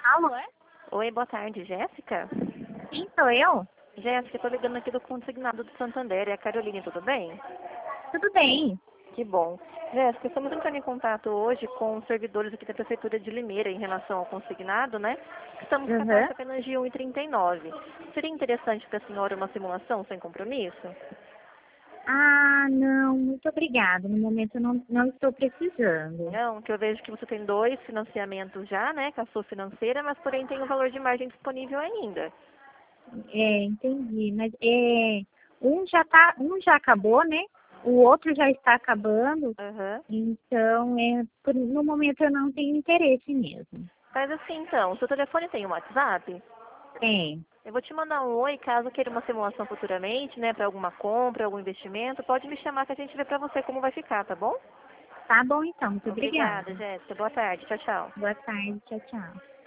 Alô? Oi, boa tarde, Jéssica? Sim, sou eu? Jéssica, tô ligando aqui do Consignado do Santander. É a Caroline, tudo bem? Tudo bem. Que bom. Jéssica, estamos entrando em contato hoje com os servidores aqui da Prefeitura de Limeira em relação ao consignado, né? Estamos com a Uhum. taxa apenas de 1,39. Seria interessante para a senhora uma simulação sem compromisso? Ah, não, muito obrigada. No momento eu não estou precisando. Não, que eu vejo que você tem 2 financiamentos já, né, com a sua financeira, mas porém tem um valor de margem disponível ainda. Entendi. Mas um já acabou, né? O outro já está acabando. Aham. Então, no momento eu não tenho interesse mesmo. Faz assim então, o seu telefone tem um WhatsApp? Tem. Eu vou te mandar um oi, caso queira uma simulação futuramente, né, para alguma compra, algum investimento. Pode me chamar que a gente vê para você como vai ficar, tá bom? Tá bom então, muito Obrigada, obrigada. Jéssica. Boa tarde. Tchau, tchau. Boa tarde, tchau, tchau.